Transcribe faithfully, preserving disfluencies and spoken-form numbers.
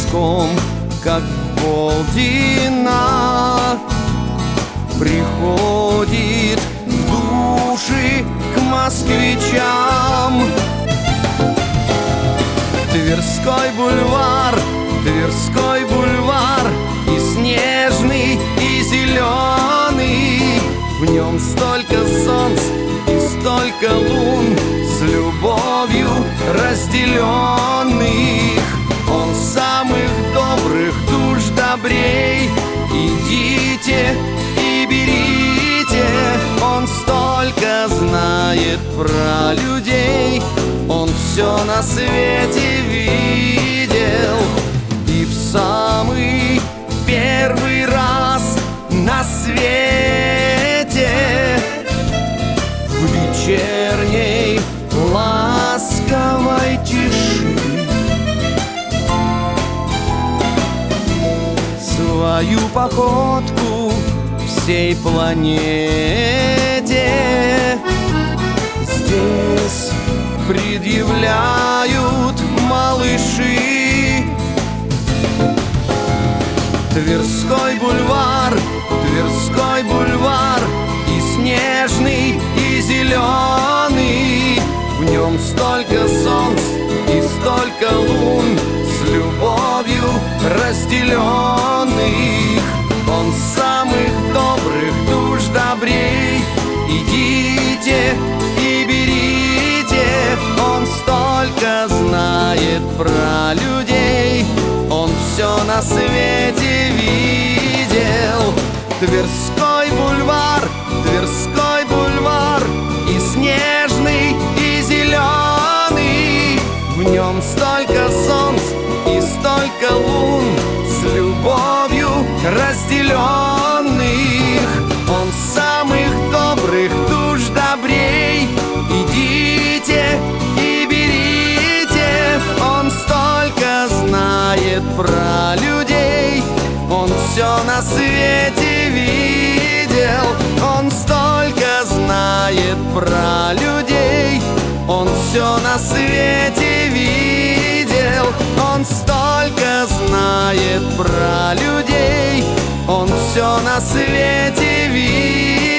песком, как полдина, приходит в души к москвичам. Тверской бульвар, Тверской бульвар, и снежный, и зеленый. В нем столько солнц и столько лун, с любовью разделенных. Он самых добрых душ добрей. Идите и берите, он столько знает про людей. Он все на свете видел, и в самый первый раз на свете, в вечерней ласковой тиши, свою походку всей планете здесь предъявляют малыши. Тверской бульвар, Тверской бульвар, и снежный, и зеленый. В нем столько солнц и столько лун, с любовью разделенных. Он самых добрых душ добрей. Идите и берите, он столько знает про людей. Он все на свете видел. Тверской бульвар, Тверской бульвар, и снежный, и зеленый. В нем столько солнц и столько лун, с любовью разделенных. Он самых добрых душ добрей. Идите и берите, он столько знает про людей. Он все на свете видел. Он столько знает про людей. Он все на свете видел. Он столько знает про людей. Он все на свете видел.